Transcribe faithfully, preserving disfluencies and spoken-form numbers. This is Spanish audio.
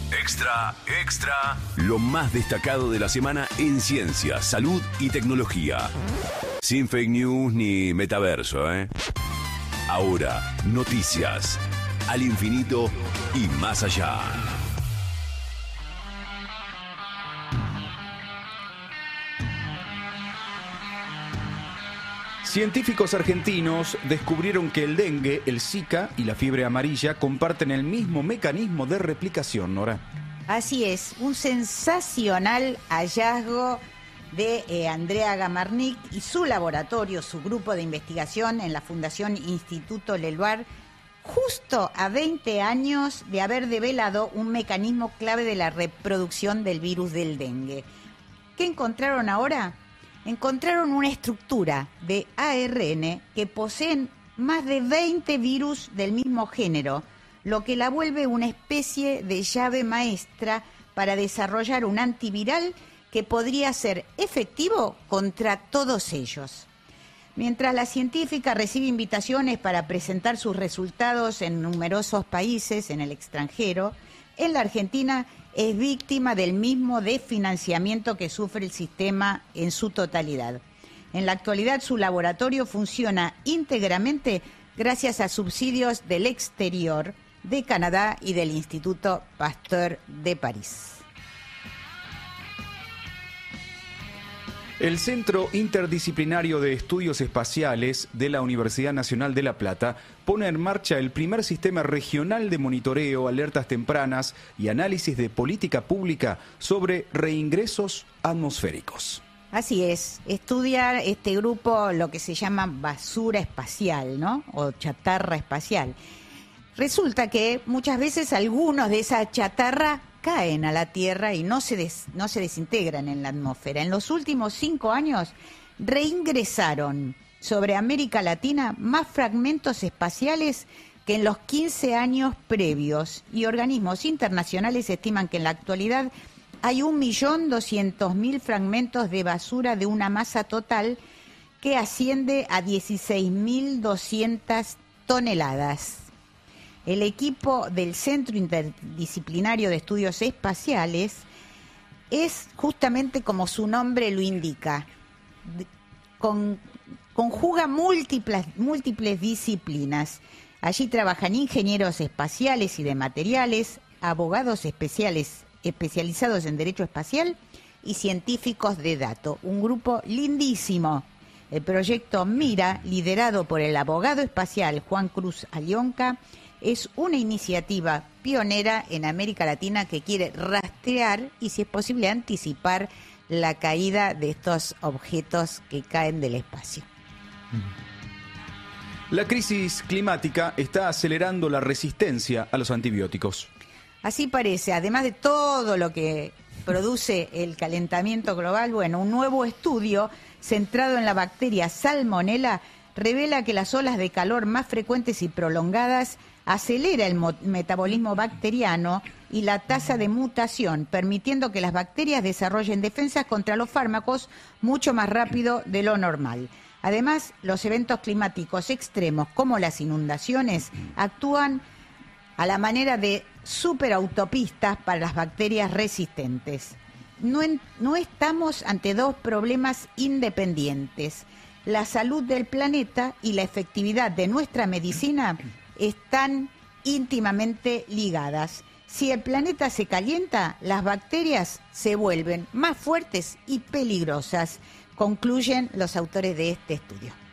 Extra, extra. Lo más destacado de la semana en ciencia, salud y tecnología. Sin fake news ni metaverso, ¿eh? Ahora, noticias. Al infinito y más allá. Científicos argentinos descubrieron que el dengue, el Zika y la fiebre amarilla comparten el mismo mecanismo de replicación, Nora. Así es, un sensacional hallazgo de eh, Andrea Gamarnik y su laboratorio, su grupo de investigación en la Fundación Instituto Leluar, justo a veinte años de haber develado un mecanismo clave de la reproducción del virus del dengue. ¿Qué encontraron ahora? Encontraron una estructura de A R N que poseen más de veinte virus del mismo género, lo que la vuelve una especie de llave maestra para desarrollar un antiviral que podría ser efectivo contra todos ellos. Mientras la científica recibe invitaciones para presentar sus resultados en numerosos países en el extranjero, en la Argentina es víctima del mismo desfinanciamiento que sufre el sistema en su totalidad. En la actualidad, su laboratorio funciona íntegramente gracias a subsidios del exterior, de Canadá y del Instituto Pasteur de París. El Centro Interdisciplinario de Estudios Espaciales de la Universidad Nacional de La Plata pone en marcha el primer sistema regional de monitoreo, alertas tempranas y análisis de política pública sobre reingresos atmosféricos. Así es, estudia este grupo lo que se llama basura espacial, ¿no? O chatarra espacial. Resulta que muchas veces algunos de esa chatarra caen a la Tierra y no se, des, no se desintegran en la atmósfera. En los últimos cinco años reingresaron sobre América Latina más fragmentos espaciales que en los quince años previos, y organismos internacionales estiman que en la actualidad hay un millón doscientos mil fragmentos de basura de una masa total que asciende a dieciséis mil doscientas toneladas. El equipo del Centro Interdisciplinario de Estudios Espaciales es justamente como su nombre lo indica, con, conjuga múltiples, múltiples disciplinas. Allí trabajan ingenieros espaciales y de materiales, abogados especiales, especializados en derecho espacial y científicos de datos. Un grupo lindísimo. El proyecto MIRA, liderado por el abogado espacial Juan Cruz Alionca, es una iniciativa pionera en América Latina que quiere rastrear y, si es posible, anticipar la caída de estos objetos que caen del espacio. La crisis climática está acelerando la resistencia a los antibióticos. Así parece, además de todo lo que produce el calentamiento global, bueno, un nuevo estudio centrado en la bacteria Salmonella revela que las olas de calor más frecuentes y prolongadas acelera el metabolismo bacteriano y la tasa de mutación, permitiendo que las bacterias desarrollen defensas contra los fármacos mucho más rápido de lo normal. Además, los eventos climáticos extremos, como las inundaciones, actúan a la manera de superautopistas para las bacterias resistentes. No, en, no estamos ante dos problemas independientes. La salud del planeta y la efectividad de nuestra medicina están íntimamente ligadas. Si el planeta se calienta, las bacterias se vuelven más fuertes y peligrosas, concluyen los autores de este estudio.